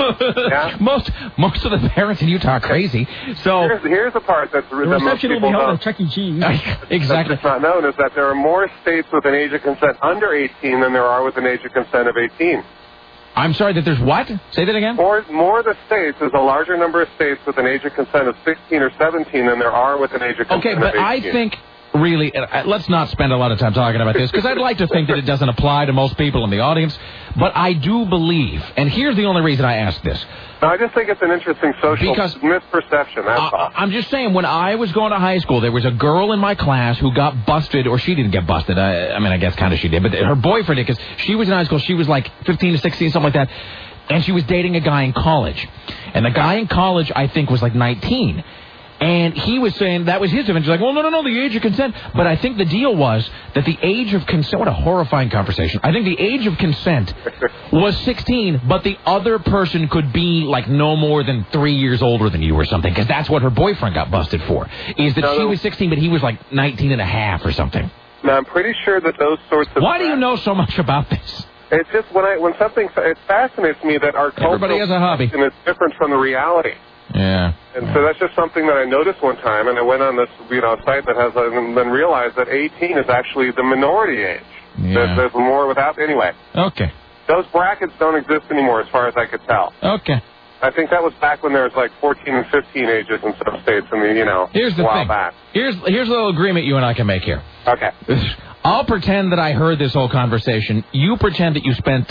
Most of the parents in Utah are crazy. So here's the part that's the reception will be held at Chuck E. Cheese. Exactly. That's not known is that there are more states with an age of consent under 18 than there are with an age of consent of 18. I'm sorry, that there's what? Say that again? More of the states, there's a larger number of states with an age of consent of 16 or 17 than there are with an age of consent of 18. Okay, but I think... Really, let's not spend a lot of time talking about this, because I'd like to think that it doesn't apply to most people in the audience, but I do believe, and here's the only reason I ask this. No, I just think it's an interesting social misperception, that's all. I'm just saying, when I was going to high school, there was a girl in my class who got busted, or she didn't get busted, I mean, I guess kind of she did, but her boyfriend did, because she was in high school, she was like 15 to 16, something like that, and she was dating a guy in college. And the guy in college, I think, was like 19. And he was saying that was his event. He's like, well, no, the age of consent. But I think the deal was that the age of consent, what a horrifying conversation. I think the age of consent was 16, but the other person could be like no more than 3 years older than you or something, because that's what her boyfriend got busted for, is that she was 16, but he was like 19 and a half or something. Now, I'm pretty sure that those sorts of... Why do you know so much about this? It's just when something... It fascinates me that our Everybody has a hobby. And it's different from the reality. Yeah. And so that's just something that I noticed one time, and I went on this site that has, and then realized that 18 is actually the minority age. Yeah. There's more without, anyway. Okay. Those brackets don't exist anymore as far as I could tell. Okay. I think that was back when there was like 14 and 15 ages in some states, Here's the a while thing. back. Here's a little agreement you and I can make here. Okay. I'll pretend that I heard this whole conversation. You pretend that you spent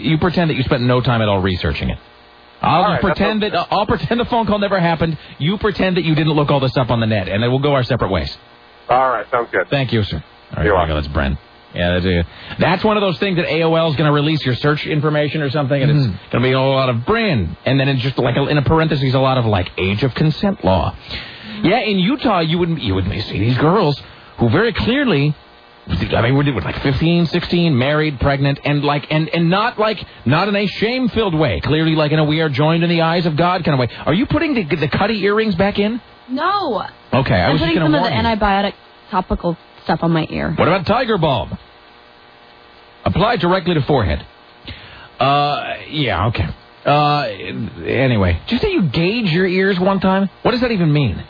no time at all researching it. I'll pretend the phone call never happened. You pretend that you didn't look all this up on the net, and then we'll go our separate ways. All right, sounds good. Thank you, sir. All right, You're welcome. That's Bren. Yeah, that's one of those things that AOL is going to release your search information or something, and it's going to be a lot of Bren, and then it's just like in a parentheses a lot of like age of consent law. Yeah, in Utah you would see these girls who very clearly. I mean, we're like 15, 16, married, pregnant, and not in a shame-filled way. Clearly, like in a we are joined in the eyes of God kind of way. Are you putting the Cuddy earrings back in? No. Okay, I was just going to warn you. I'm putting some of the antibiotic topical stuff on my ear. What about Tiger Balm? Apply directly to forehead. Yeah, okay. Anyway, did you say you gauge your ears one time? What does that even mean?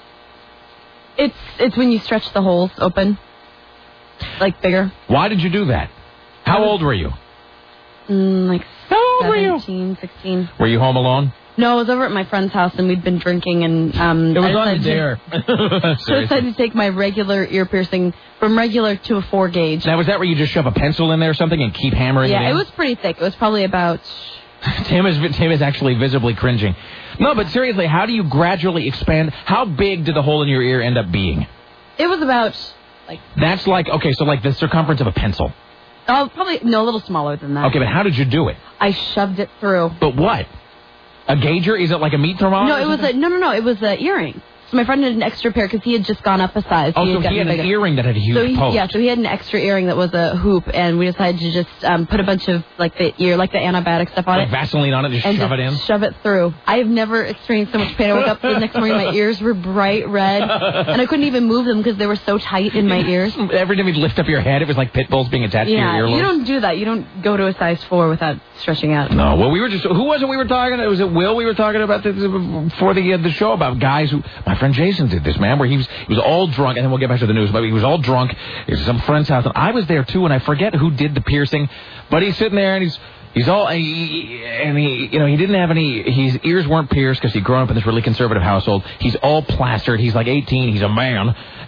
It's when you stretch the holes open. Like bigger. Why did you do that? How old were you? Like How old were you? 17, 16. Were you home alone? No, I was over at my friend's house and we'd been drinking and it was on the dare. So I decided to take my regular ear piercing from regular to a 4 gauge. Now was that where you just shove a pencil in there or something and keep hammering it in? Yeah, it was pretty thick. It was probably about... Tim is actually visibly cringing. No, but seriously, how do you gradually expand? How big did the hole in your ear end up being? It was about... That's like, okay, so like the circumference of a pencil. Oh, probably, no, a little smaller than that. Okay, but how did you do it? I shoved it through. But what? A gauger? Is it like a meat thermometer? No, it was it was an earring. So my friend had an extra pair because he had just gone up a size. Oh, so he had an earring that had a huge post. Yeah, so he had an extra earring that was a hoop, and we decided to just put a bunch of the antibiotic stuff on it. Vaseline on it, just shove it in? Shove it through. I have never experienced so much pain. I woke up the next morning, my ears were bright red, and I couldn't even move them because they were so tight in my ears. Every time you'd lift up your head, it was like pit bulls being attached to your earlobes. You don't do that. You don't go to a size 4 without stretching out. No, well, who was it we were talking to? Was it Will we were talking about this before the show about guys who, my friend Jason did this, man, where he was all drunk, and then we'll get back to the news, but he was all drunk. It was some friend's house, and I was there too, and I forget who did the piercing, but he's sitting there, and he's all, he didn't have any, his ears weren't pierced because he'd grown up in this really conservative household. He's all plastered. He's like 18. He's a man.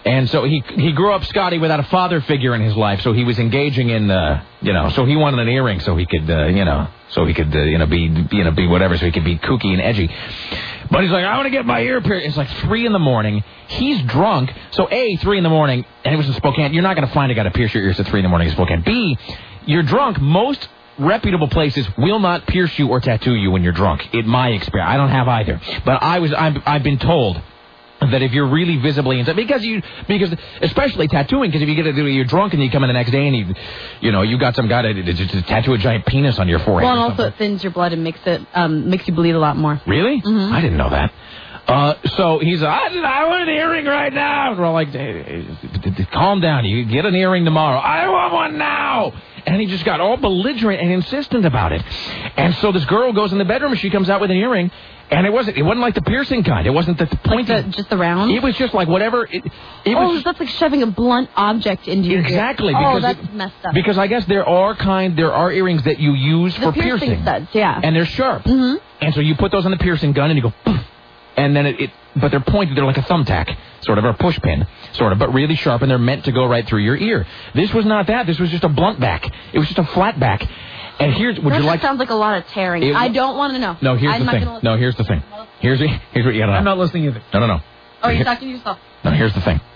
And so he grew up, Scotty, without a father figure in his life. So he was engaging in, so he wanted an earring so he could, be whatever, so he could be kooky and edgy. But he's like, I want to get my ear pierced. It's like 3 a.m. He's drunk. So A, 3 a.m, and it was in Spokane. You're not going to find a guy to pierce your ears at 3 a.m. in Spokane. B, you're drunk. Most reputable places will not pierce you or tattoo you when you're drunk. In my experience, I don't have either. But I've been told that if you're really visibly into, because especially tattooing, because if you get it, you're drunk and you come in the next day and you got some guy to tattoo a giant penis on your forehead. Well, and also it thins your blood and makes you bleed a lot more. Really? Mm-hmm. I didn't know that. So he's I want an earring right now. And we're all like, calm down. You get an earring tomorrow. I want one now. And he just got all belligerent and insistent about it. And so this girl goes in the bedroom and she comes out with an earring. And it wasn't like the piercing kind. It wasn't the pointy. Like just the round? It was just like whatever. That's like shoving a blunt object into your ear. Exactly. Oh, that's messed up. Because I guess there are earrings that you use for piercing. Studs, yeah. And they're sharp. Mm-hmm. And so you put those on the piercing gun and you go, poof, and then but they're pointed. They're like a thumbtack, sort of, or a push pin, sort of, but really sharp, and they're meant to go right through your ear. This was not that. This was just a blunt back. It was just a flat back. And sounds like a lot of tearing. I don't want to know. No, here's the thing. Here's the thing. Here's what you gotta know. I'm not listening either. No. Oh, you're talking to yourself. No, here's the thing.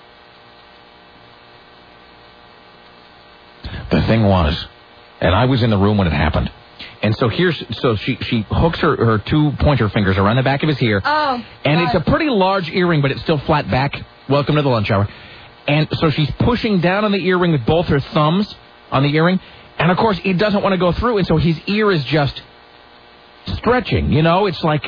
The thing was, and I was in the room when it happened. And so she hooks her 2 pointer fingers around the back of his ear. Oh. And it's a pretty large earring, but it's still flat back. Welcome to the lunch hour. And so she's pushing down on the earring with both her thumbs on the earring. And, of course, it doesn't want to go through, and so his ear is just stretching. It's like,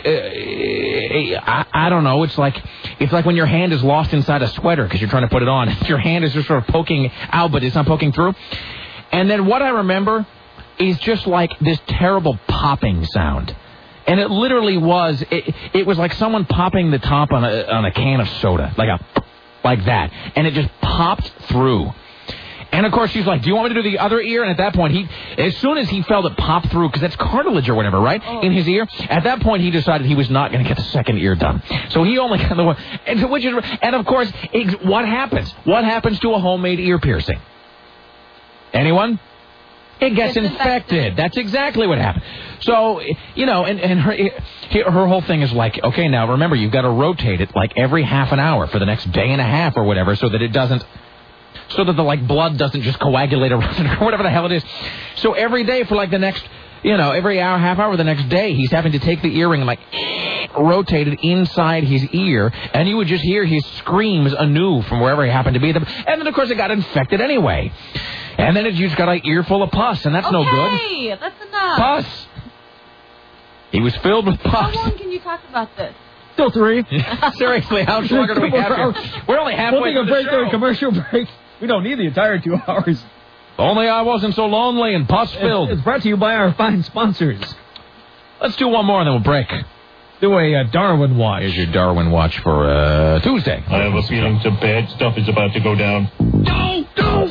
I don't know, it's like when your hand is lost inside a sweater because you're trying to put it on. Your hand is just sort of poking out, but it's not poking through. And then what I remember is just like this terrible popping sound. And it literally was, it was like someone popping the top on a can of soda, like that. And it just popped through. And, of course, she's like, do you want me to do the other ear? And at that point, as soon as he felt it pop through, because that's cartilage or whatever, right, in his ear, at that point he decided he was not going to get the second ear done. So he only got the one. And, of course, what happens? What happens to a homemade ear piercing? Anyone? It gets infected. That's exactly what happened. So, and her whole thing is like, okay, now remember, you've got to rotate it like every half an hour for the next day and a half or whatever so that the blood doesn't just coagulate around it or whatever the hell it is. So every day for the next, every hour, half hour the next day, he's having to take the earring and rotate it inside his ear, and you would just hear his screams anew from wherever he happened to be. And then, of course, it got infected anyway. And then you just got an ear full of pus, and that's no good. Okay, that's enough. Pus. He was filled with pus. How long can you talk about this? Still 3. Seriously, how much longer do we have here? We're only halfway through the show. A commercial break. We don't need the entire 2 hours. Only I wasn't so lonely and pus-filled. It's brought to you by our fine sponsors. Let's do one more and then we'll break. Do a Darwin watch. Here's your Darwin watch for Tuesday. I have a feeling some bad stuff is about to go down. Don't!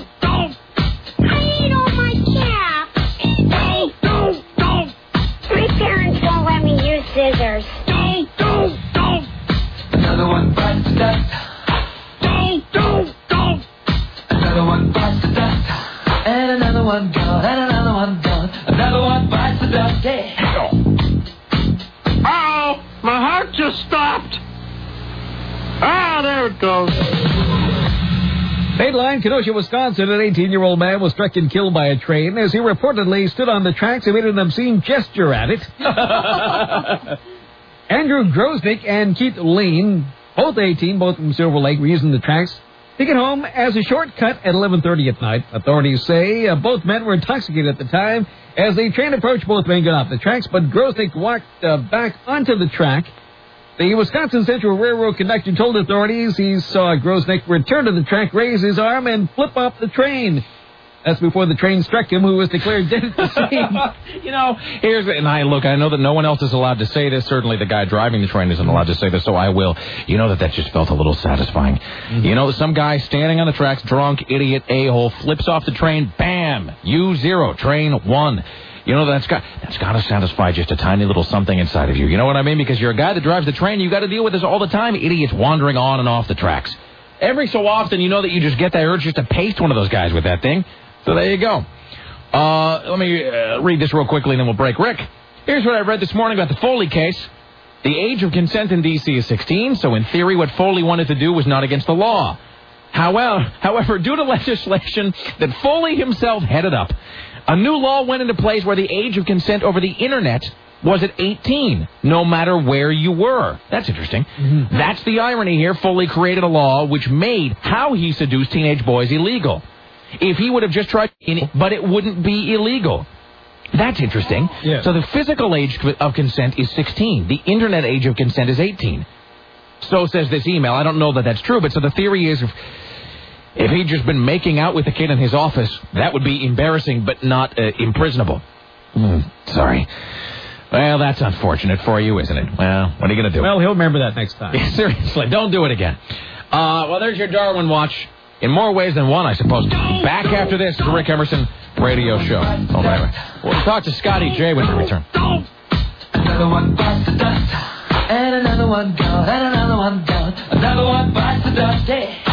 I need all my caps. Don't! My parents won't let me use scissors. Don't! Another one bites the dust. Don't! Another one bites the dust. And another one gone. And another one gone. Another one bites the dust. Yeah. Oh, my heart just stopped. Ah, there it goes. Dateline, Kenosha, Wisconsin, an 18-year-old man was struck and killed by a train as he reportedly stood on the tracks and made an obscene gesture at it. Andrew Grosnick and Keith Lean, both 18, both from Silver Lake, were using the tracks to get home as a shortcut at 11:30 at night. Authorities say both men were intoxicated at the time. As the train approached, both men got off the tracks, but Grosnick walked back onto the track. The Wisconsin Central Railroad conductor told authorities he saw Grosnick return to the track, raise his arm, and flip off the train. That's before the train struck him, who was declared dead at the scene. I know that no one else is allowed to say this. Certainly the guy driving the train isn't allowed to say this, so I will. That just felt a little satisfying. Mm-hmm. Some guy standing on the tracks, drunk, idiot, a-hole, flips off the train, bam, U0, train 1. That's got to satisfy just a tiny little something inside of you. You know what I mean? Because you're a guy that drives the train, you got to deal with this all the time. Idiots wandering on and off the tracks. every so often, you know that you just get that urge just to paste one of those guys with that thing. So there you go. Let me read this real quickly, and then we'll break. Rick, here's what I read this morning about the Foley case. The age of consent in D.C. is 16, so in theory what Foley wanted to do was not against the law. However, due to legislation that Foley himself headed up, a new law went into place where the age of consent over the Internet was at 18, no matter where you were. That's interesting. Mm-hmm. That's the irony here. Foley created a law which made how he seduced teenage boys illegal. If he would have just tried, but it wouldn't be illegal. That's interesting. Yeah. So the physical age of consent is 16. The Internet age of consent is 18. So says this email. I don't know that that's true, but so the theory is if he'd just been making out with the kid in his office, that would be embarrassing but not imprisonable. Sorry. Well, that's unfortunate for you, isn't it? Well, what are you going to do? Well, he'll remember that next time. Seriously, don't do it again. Well, there's your Darwin Watch. In more ways than one, I suppose. Back after this, the Rick Emerson Radio Show. Oh, anyway, we'll talk to Scotty J when we return. Another one bites the dust, and another one gone, and another one gone. Another one bites the dust, yeah.